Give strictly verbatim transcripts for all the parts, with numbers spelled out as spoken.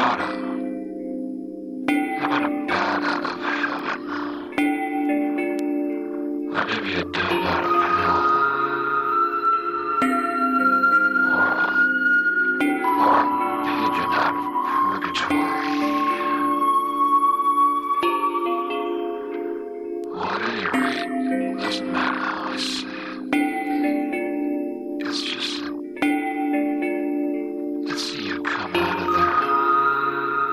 about a, how about a bat out of heaven? Or maybe a dove out of hell? Or a, or a pigeon out of purgatory? Well, at any rate, it doesn't matter how I say it. It's just that, let's see you come out of there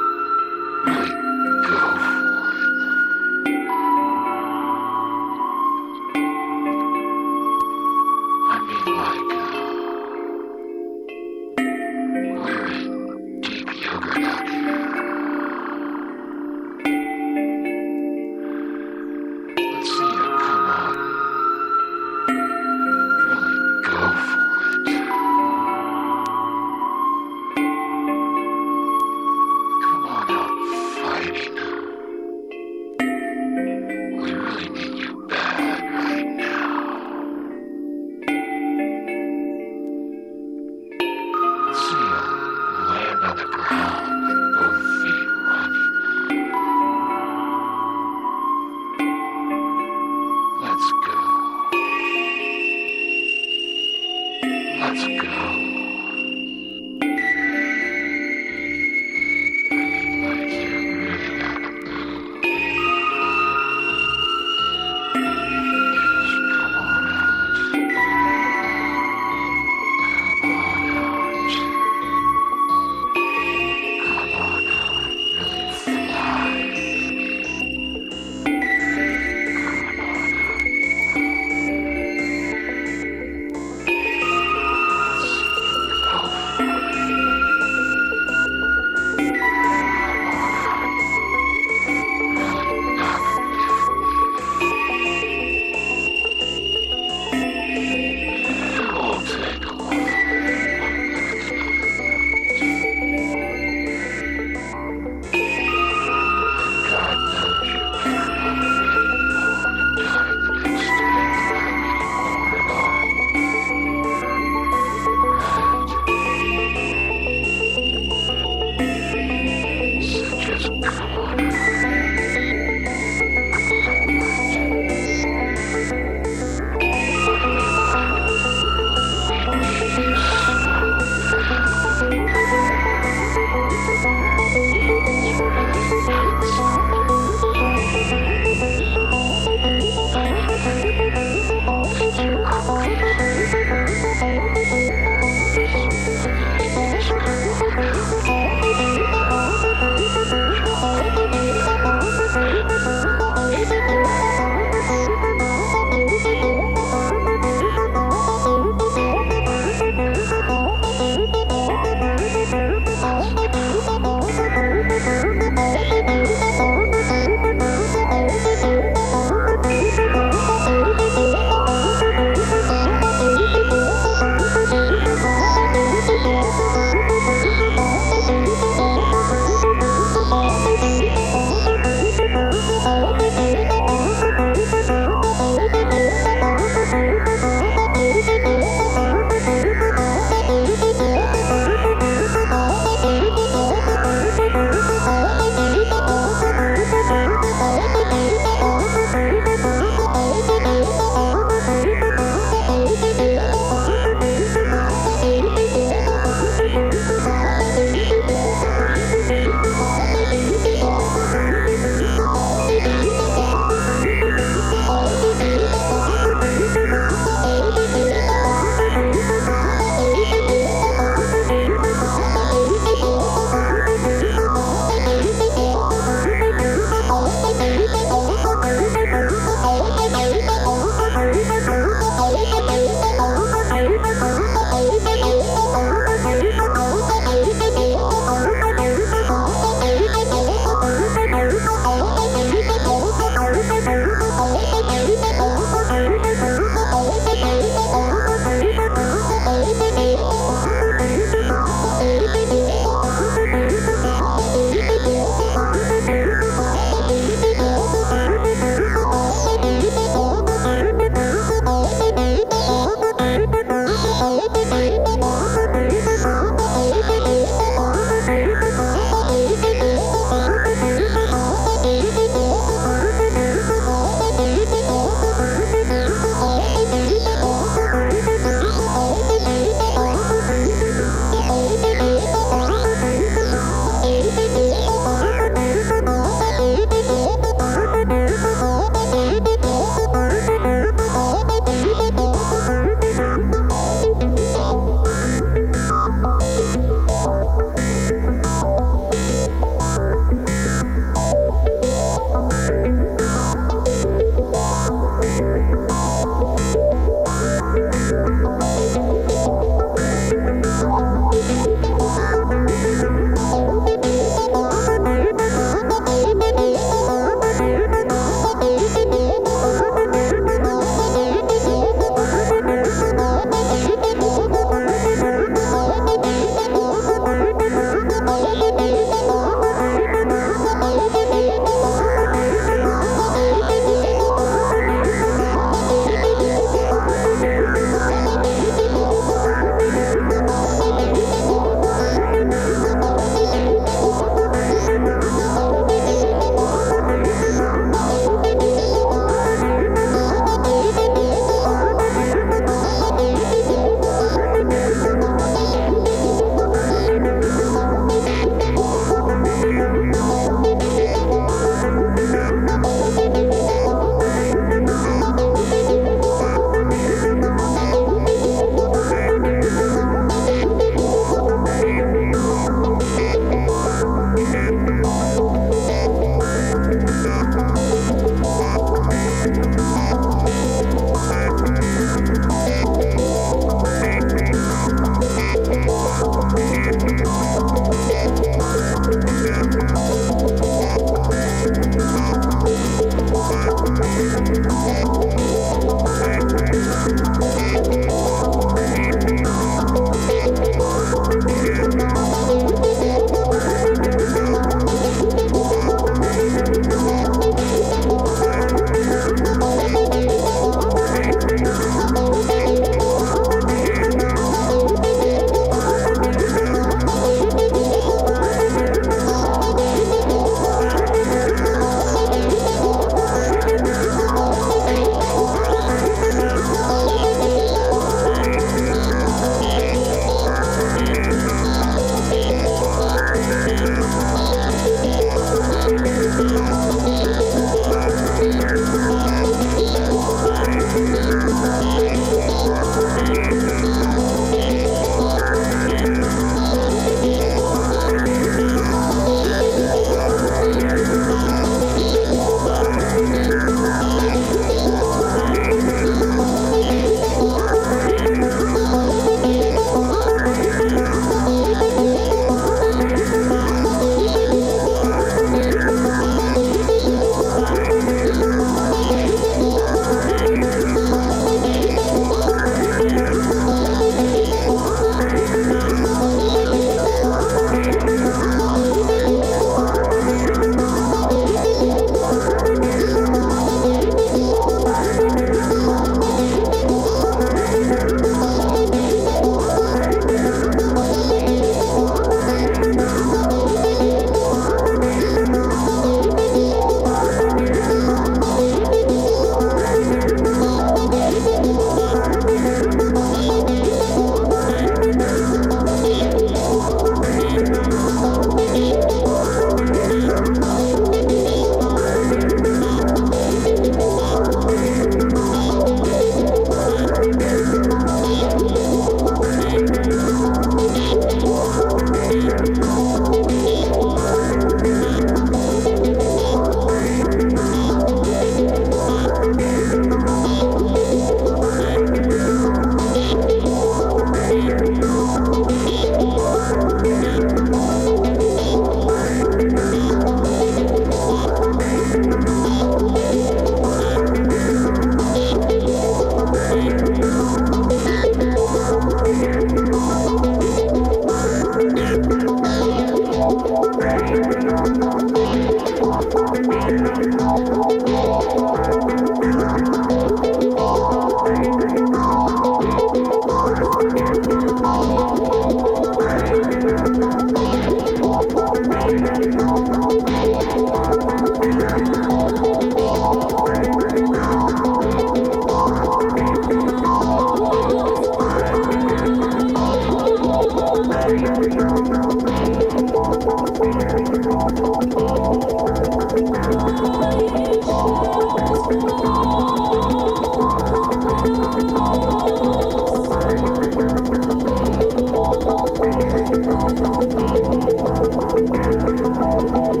Thank you.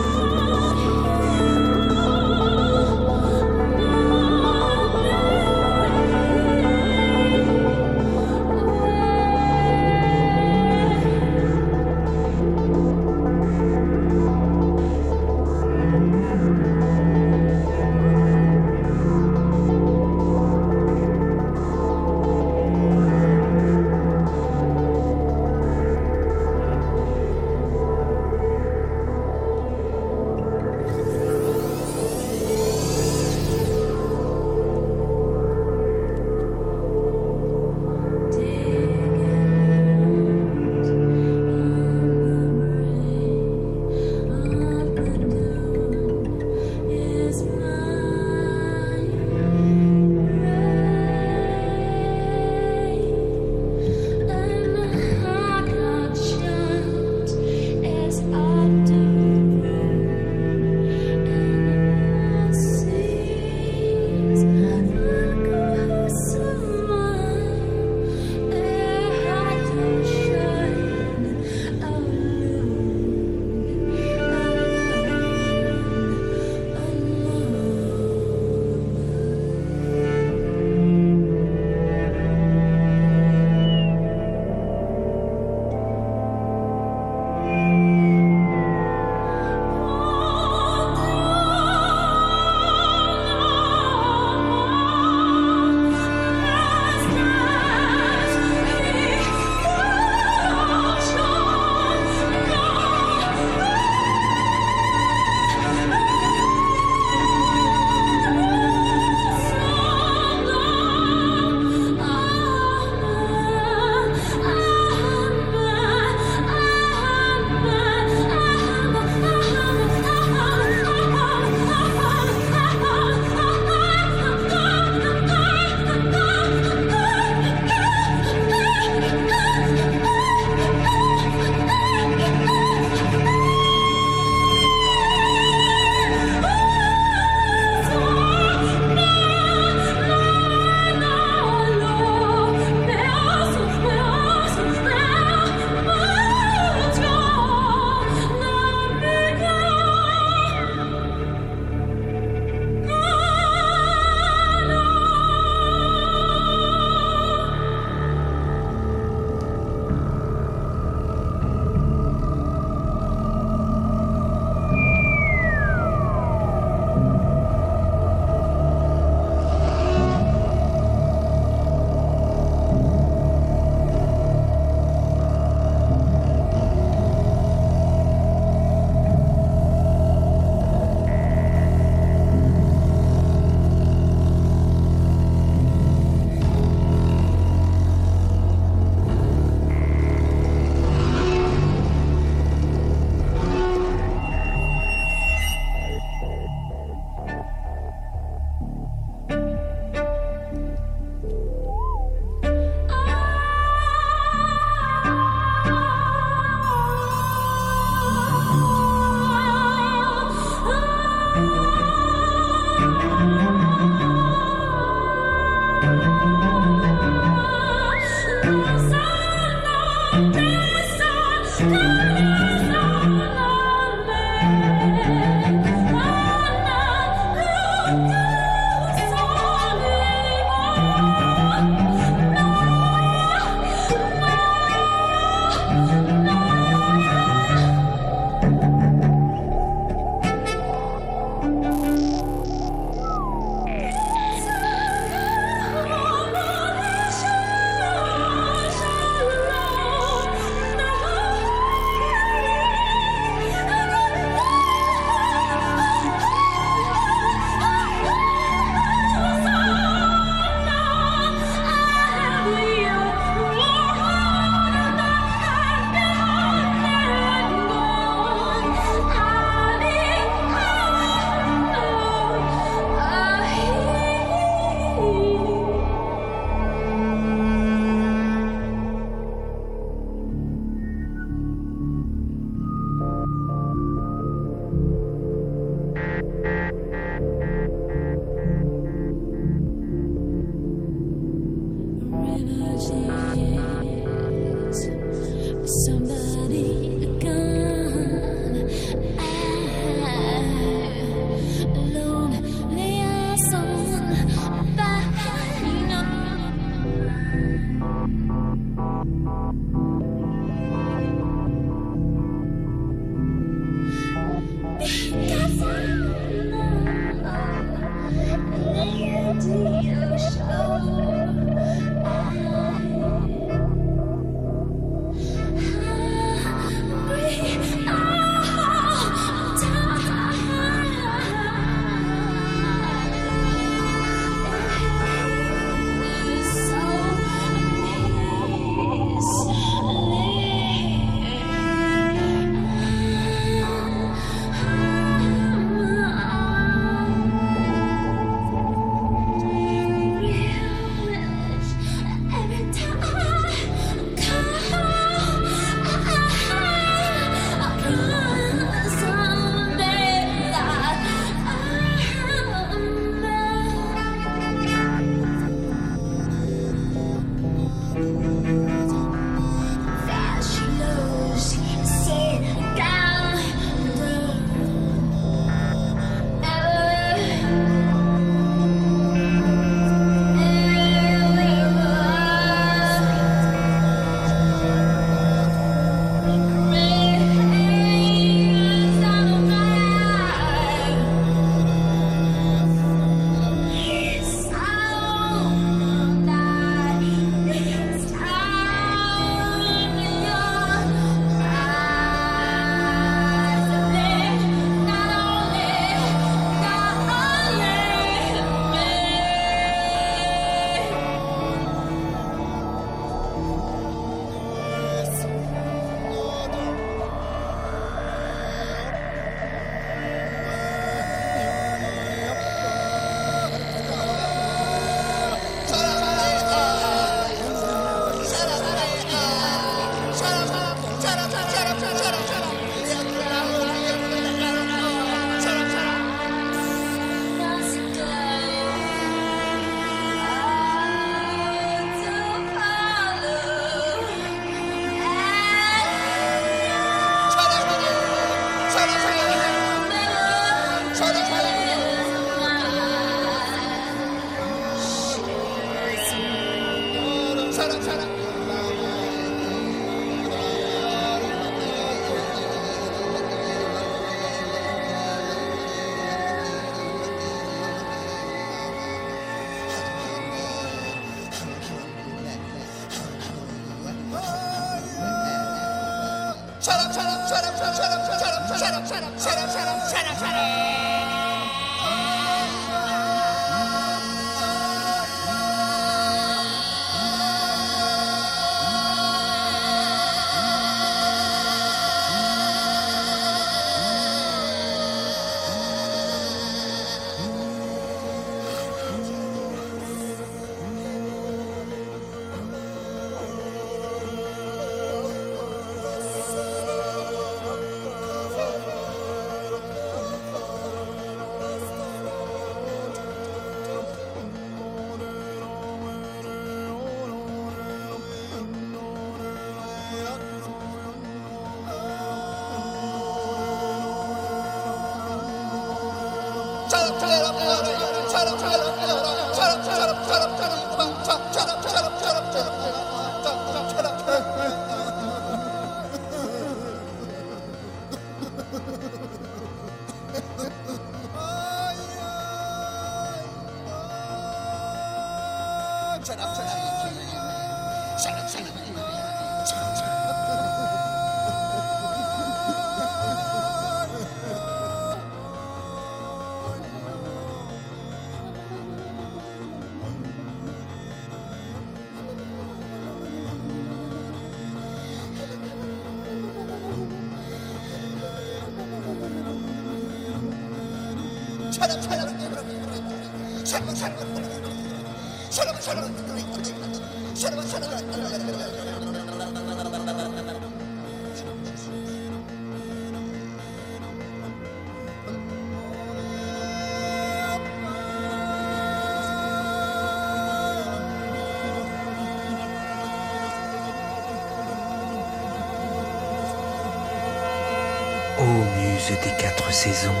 muse des quatre saisons,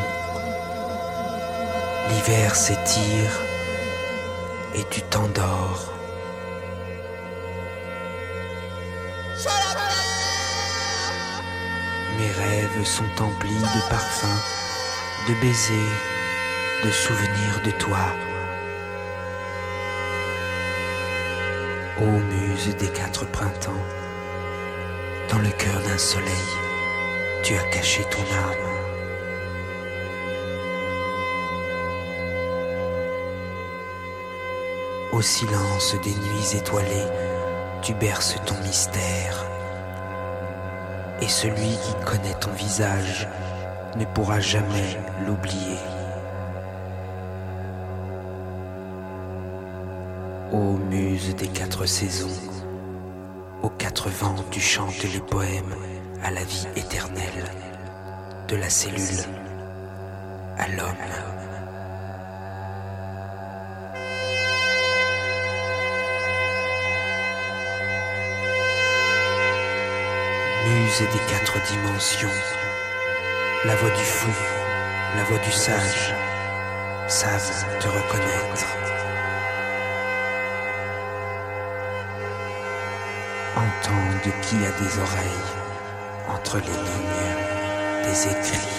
l'hiver s'étire et tu t'endors. Mes rêves sont emplis de parfums, de baisers, de souvenirs de toi. Ô muse des quatre printemps, dans le cœur d'un soleil, tu as caché ton âme. Au silence des nuits étoilées, tu berces ton mystère. Et celui qui connaît ton visage ne pourra jamais l'oublier. Ô muse des quatre saisons, aux quatre vents tu chantes les poèmes à la vie éternelle, de la cellule à l'homme. Muse des quatre dimensions, la voix du fou, la voix du sage, savent te reconnaître. Entende qui a des oreilles entre les lignes des écrits.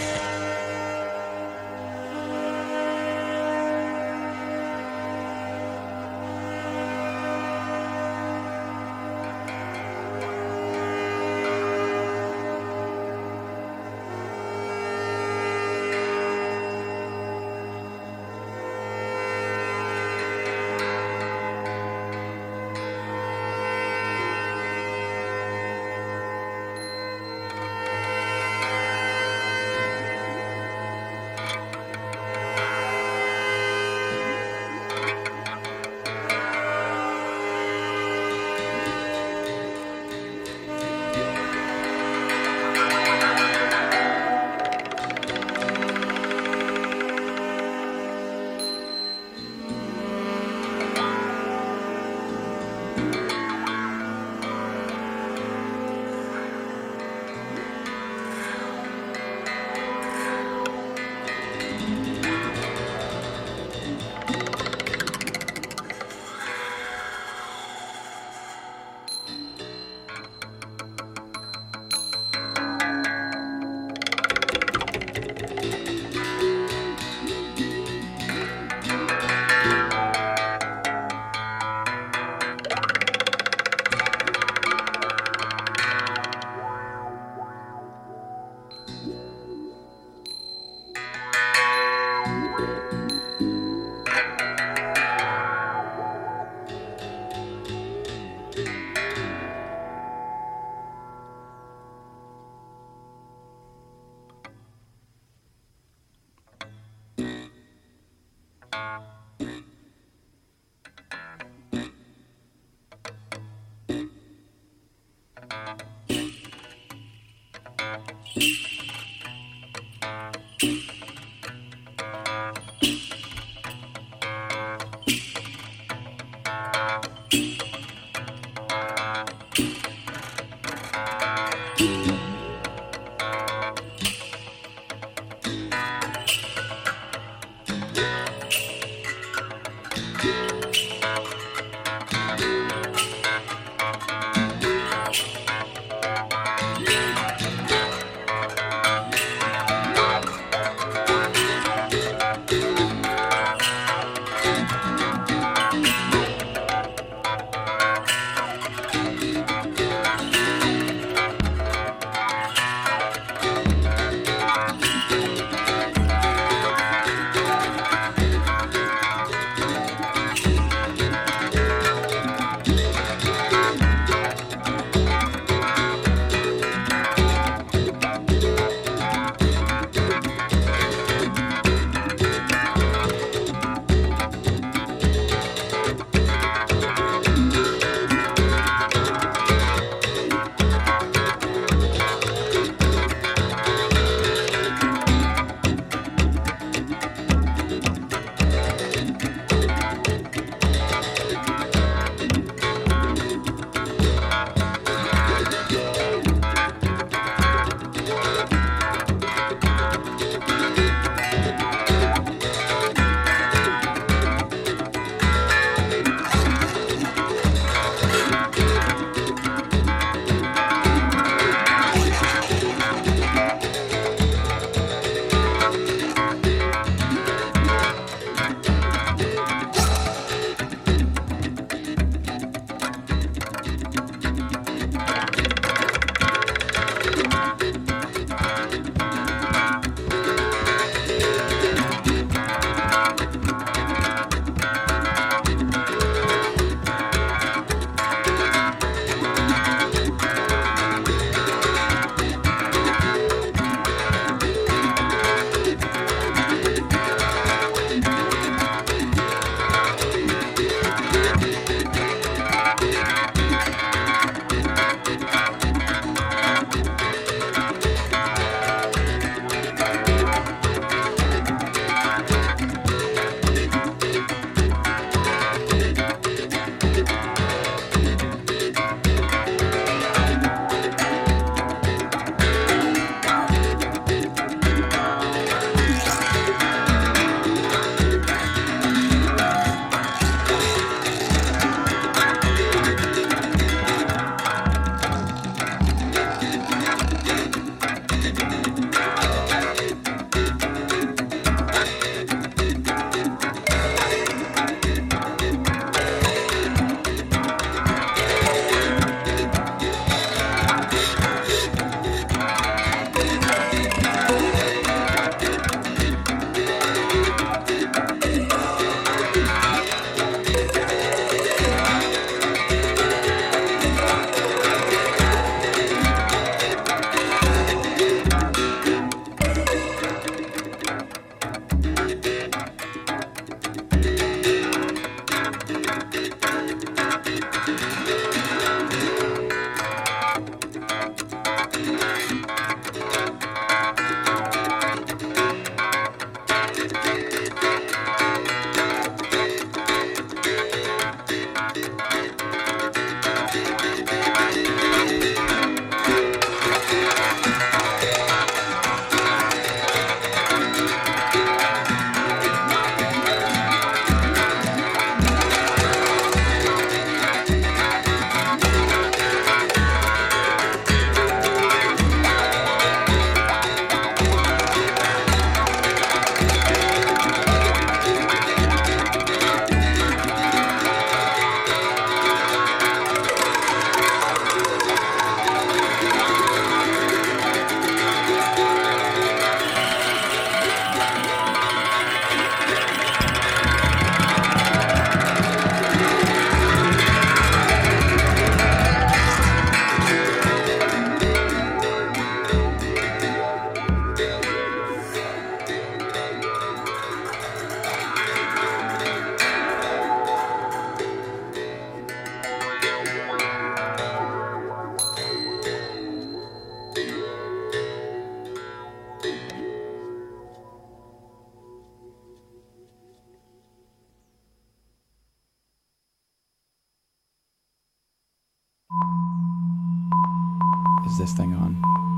Is this thing on?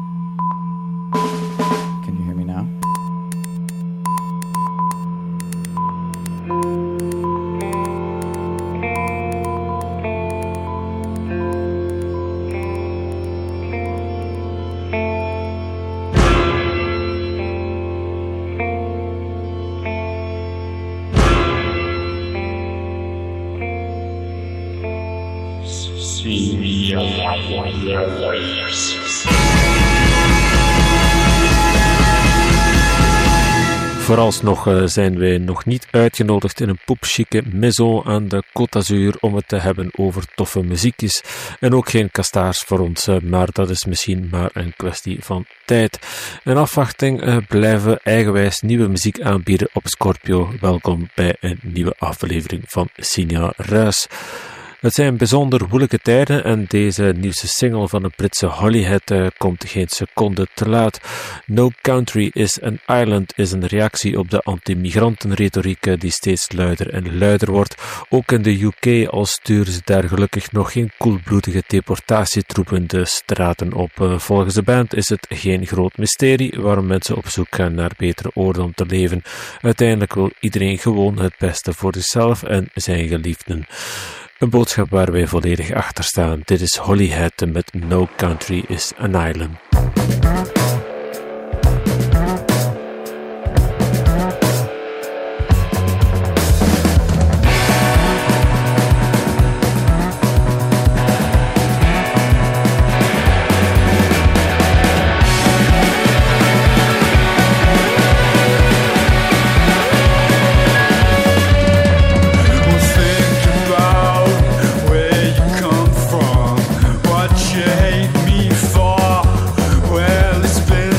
Can you hear me now? Vooralsnog uh, zijn wij nog niet uitgenodigd in een poepchique maison aan de Côte d'Azur om het te hebben over toffe muziekjes. En ook geen kastaars voor ons, uh, maar dat is misschien maar een kwestie van tijd. In afwachting uh, blijven we eigenwijs nieuwe muziek aanbieden op Scorpio. Welkom bij een nieuwe aflevering van Signa Ruis. Het zijn bijzonder moeilijke tijden en deze nieuwste single van de Britse Hollyhead uh, komt geen seconde te laat. No Country is an Island is een reactie op de anti-migrantenretoriek uh, die steeds luider en luider wordt. Ook in de U K al sturen ze daar gelukkig nog geen koelbloedige deportatietroepen de straten op. Uh, volgens de band is het geen groot mysterie waarom mensen op zoek gaan naar betere oorden om te leven. Uiteindelijk wil iedereen gewoon het beste voor zichzelf en zijn geliefden. Een boodschap waar wij volledig achter staan. Dit is Hollyhead met No Country is an Island. What you hate me for? Well, it's been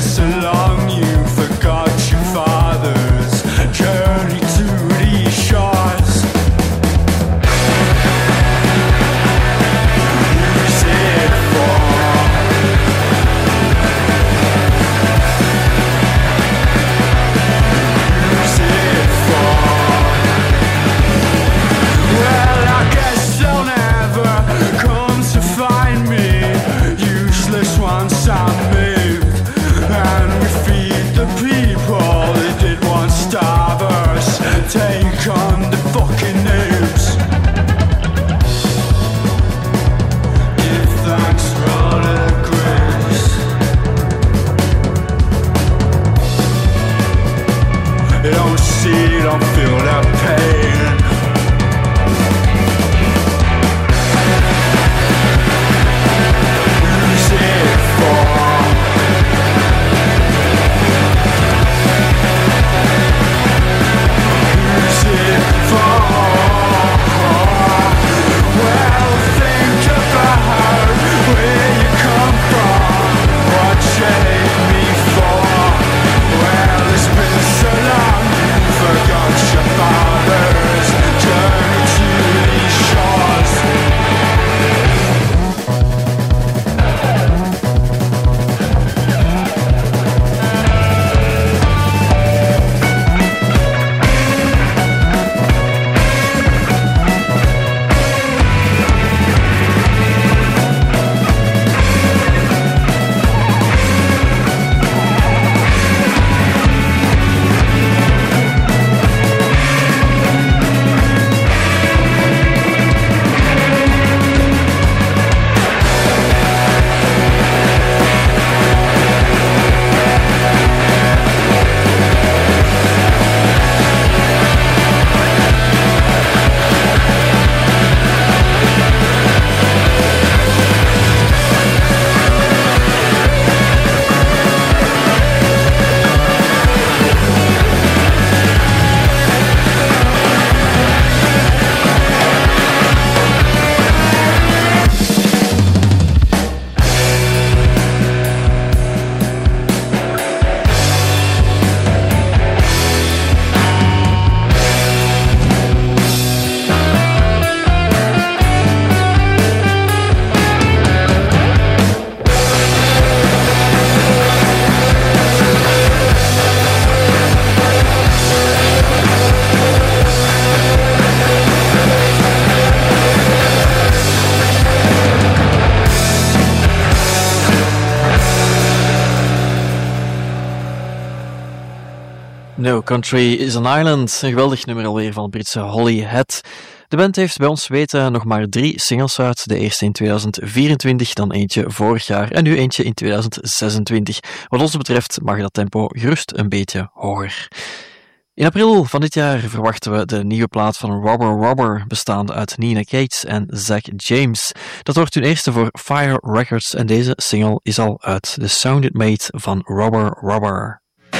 No Country is an Island, een geweldig nummer alweer van Britse Holly Head. De band heeft bij ons weten nog maar drie singles uit. De eerste in tweeduizend vierentwintig, dan eentje vorig jaar en nu eentje in tweeduizend zesentwintig. Wat ons betreft mag dat tempo gerust een beetje hoger. In april van dit jaar verwachten we de nieuwe plaat van Robber Robber, bestaande uit Nina Cates en Zach James. Dat wordt hun eerste voor Fire Records en deze single is al uit. The Sound It Made van Robber Robber.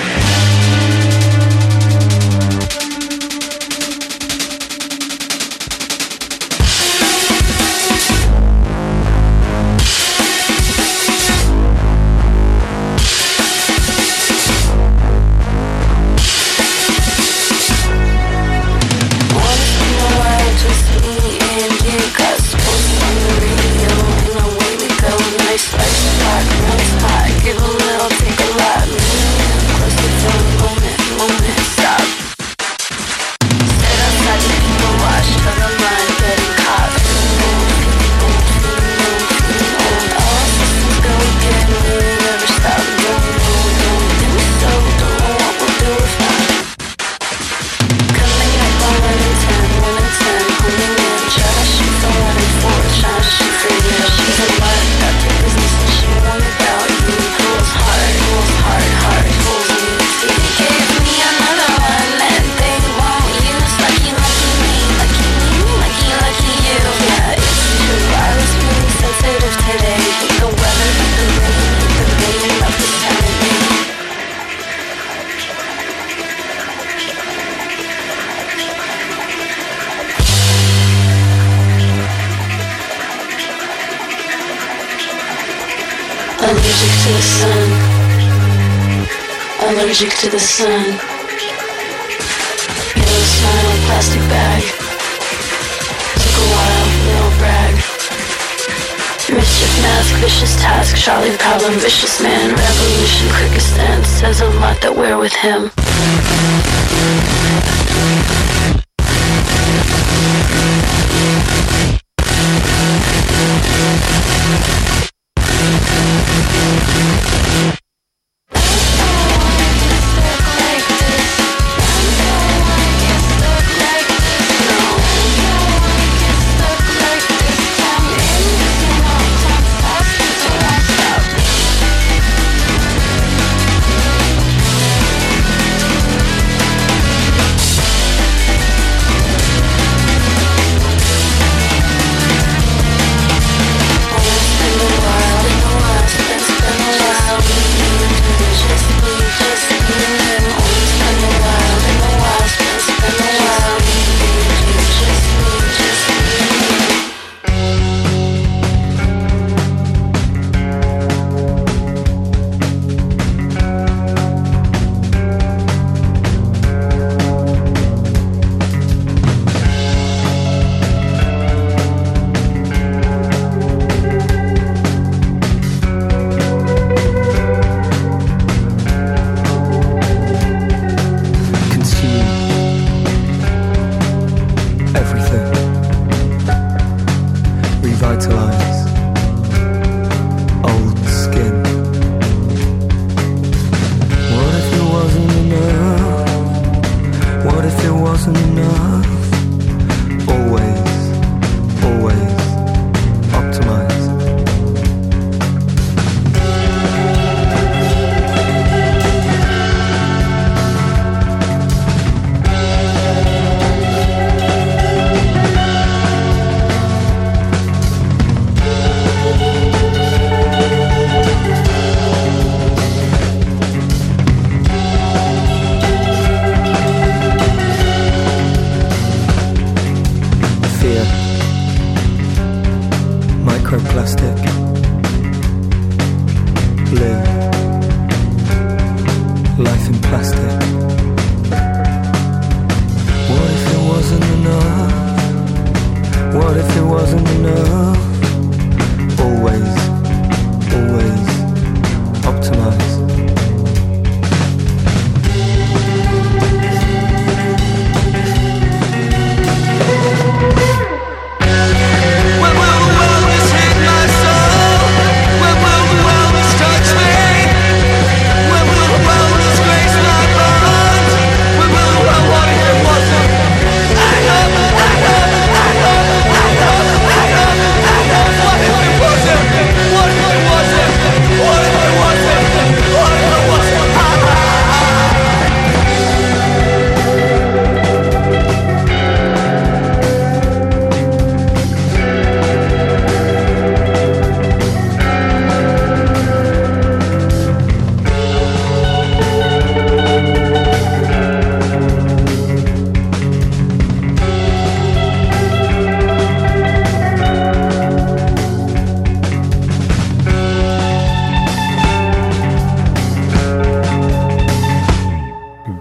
Give a little, take a lot, close to the moment, moment, stop. Sit outside the people watch, till the line getting caught. All systems go again, we never stop. No, no, don't think so, don't know what we'll do if not. Coming up on one and ten, one and ten, homing in. Try to shoot for one and four, try to shoot for you. She's a mutt, got your business and she won't about you. Pulls hard, pulls hard, hard, pulls me to give me another one and they won't use. Lucky, lucky me, lucky me, lucky, lucky you. Yeah, it's true, I was really sensitive today. The weather, the rain, the rain of the sun. Allergic to the sun. Allergic to the sun. Yellow smile, plastic bag. Took a while, little brag. Mischief mask, vicious task. Charlie problem, vicious man. Revolution, quickest stand. Says a lot that we're with him.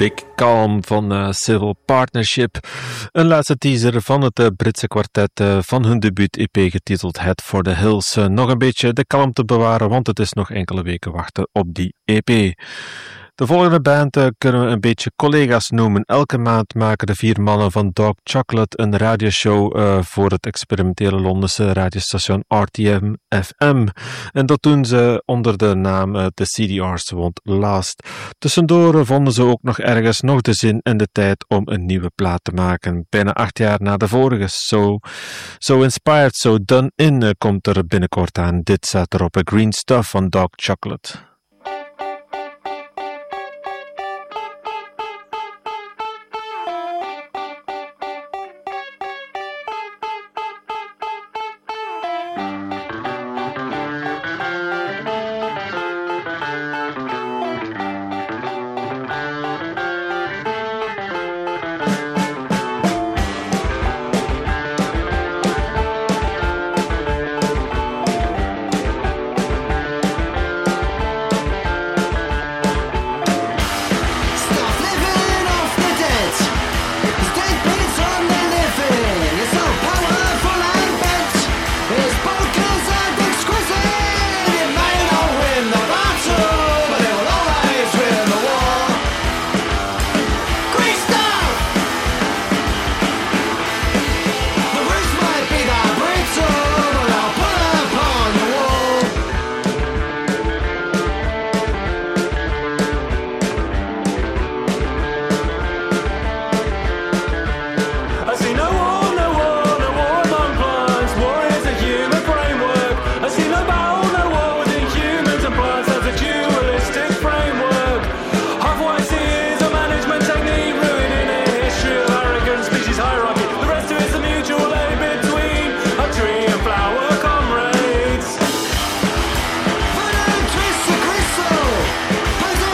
Big Calm van uh, Civil Partnership. Een laatste teaser van het uh, Britse kwartet uh, van hun debuut-E P getiteld Head for the Hills. Uh, nog een beetje de kalmte bewaren, want het is nog enkele weken wachten op die E P. De volgende band uh, kunnen we een beetje collega's noemen. Elke maand maken de vier mannen van Dog Chocolate een radioshow uh, voor het experimentele Londense radiostation R T M F M. En dat doen ze onder de naam uh, The C D Rs Won't Last. Tussendoor uh, vonden ze ook nog ergens nog de zin en de tijd om een nieuwe plaat te maken. Bijna acht jaar na de vorige. So, so Inspired, So Done In uh, komt er binnenkort aan. Dit staat erop, uh, Green Stuff van Dog Chocolate.